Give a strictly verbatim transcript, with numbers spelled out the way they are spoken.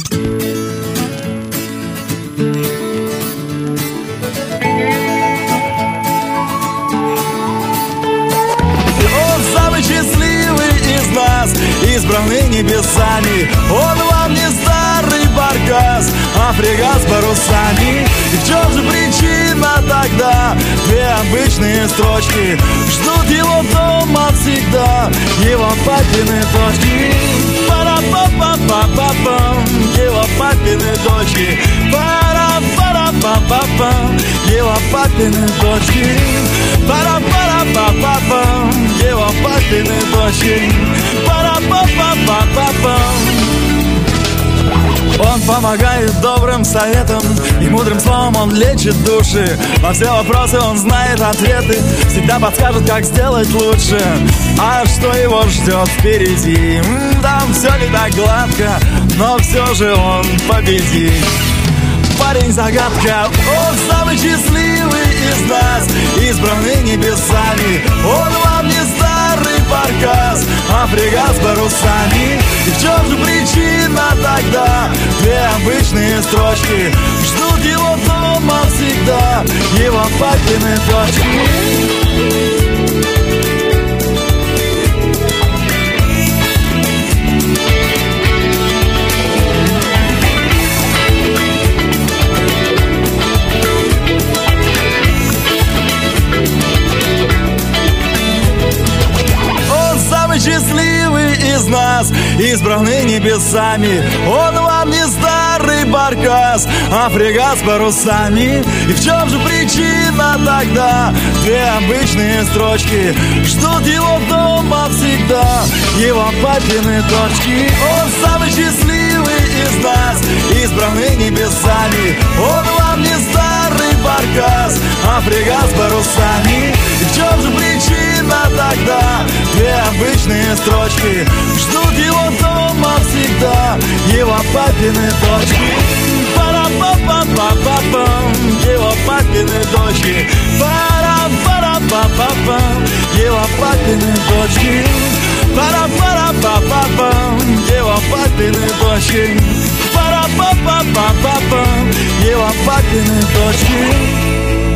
Он самый счастливый из нас, избранный небесами. Он вам не старый баркас, а фрегат с парусами. И в чем же причина тогда? Две обычные строчки ждут его дома всегда, его папины дочки. Пара-па-па-па-па-пам, его папины дочки. Пара-пара-па-па-пам, его папины дочки. Пара-пара-па-па-пам, его папины дочки. Пара-па-па-па-па-пам. Он помогает добрым советом, и мудрым словом он лечит души. Во все вопросы он знает ответы, всегда подскажет, как сделать лучше. А что его ждет впереди? М-м, там все не так гладко, но все же он победит. Парень загадка, он самый счастливый из нас, избранный небесами. Он вам не старый баркас, а фрегат с парусами. И в чем же причина тогда? Две обычные строчки ждут его дома всегда, его папины дочки. Счастливый из нас, избранный небесами. Он вам не старый баркас, а фрегат с парусами. И в чем же причина тогда? Две обычные строчки ждут его дома всегда, его папины дочки. Он самый счастливый из нас, избранный небесами. Он вам не старый баркас, а фрегат с парусами. И в чем же причина тогда? Две обычные строчки ждут его дома всегда, его папины дочки. Пара-па-па-па-па-пам, его папины дочки. Пара-пара-па-па-пам, его папины дочки. Пара-пара-па-па-пам, его папины дочки. Пара-па-па-па-па-пам, его папины дочки.